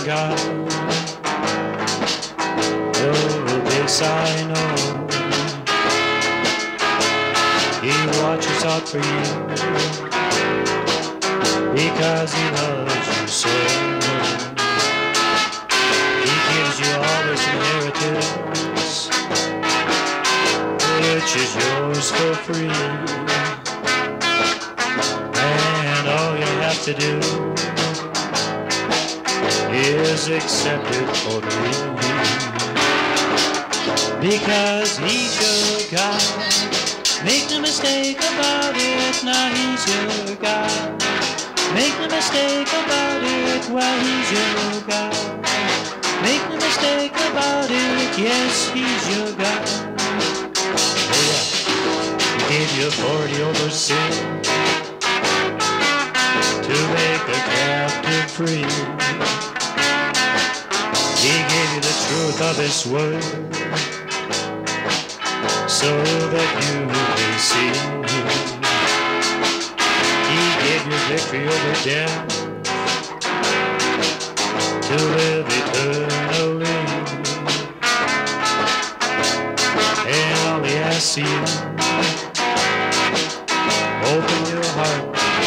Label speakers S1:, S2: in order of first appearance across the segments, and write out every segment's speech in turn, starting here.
S1: God. Oh, this I know, He watches out for you because He loves you so. He gives you all this inheritance, which is yours for free. And all you have to do is accept it totally, because He's your God. Make no mistake about it, now He's your God. Make no mistake about it, while He's your God. Make no mistake about it, yes, He's your God. Oh yeah, He gave you authority over sin to make the captive free. He gave you the truth of His word so that you may see. He gave you victory over death to live eternally. And all He asks you, open your heart.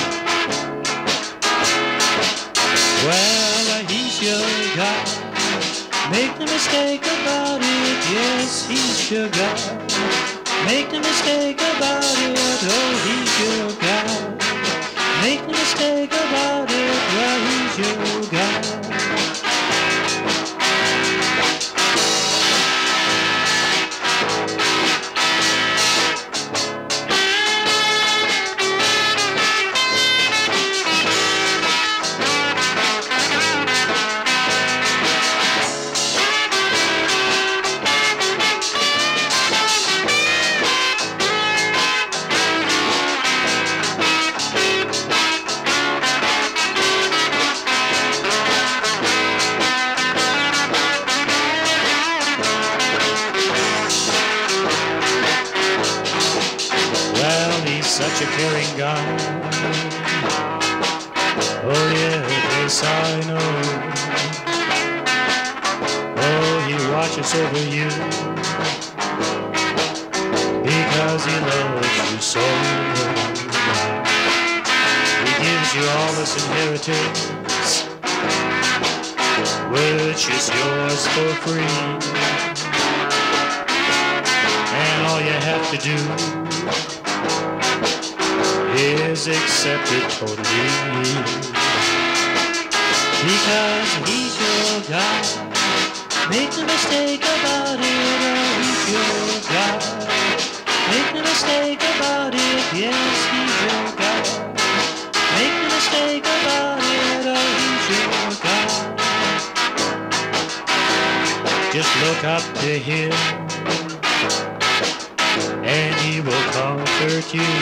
S1: Well, He's your God. Make no mistake about it, yes, He's your God. Make no mistake about it, oh, He's your God. Make no mistake about it, well, He's your God. Such a caring God. Oh yeah, yes I know. Oh, He watches over you because He loves you so. He gives you all this inheritance, which is yours for free. And all you have to do is accept it totally, because He's your God. Make no mistake about it, oh, He's your God. Make no mistake about it, yes, He's your God. Make no mistake about it, oh, He's your God. Just look up to Him and He will comfort you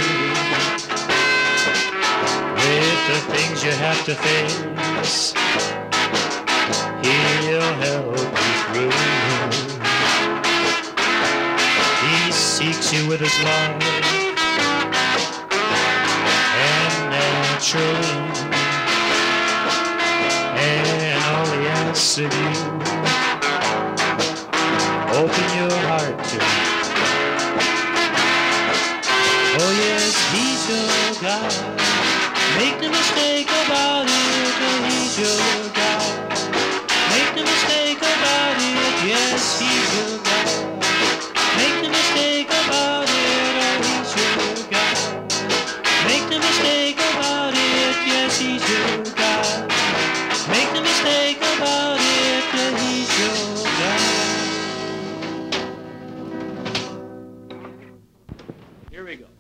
S1: with the things you have to face. He'll help you through. He seeks you with His love, and naturally, and all He asks of you, open your heart to Him. Oh yes, He's your God. Make no mistake about it, oh, He's your God. Make no mistake about it, yes, He's your God. Make no mistake about it, oh, He's your God. Make no mistake about it, yes, He's your God. Make no mistake about it, that He's your God. Here we go.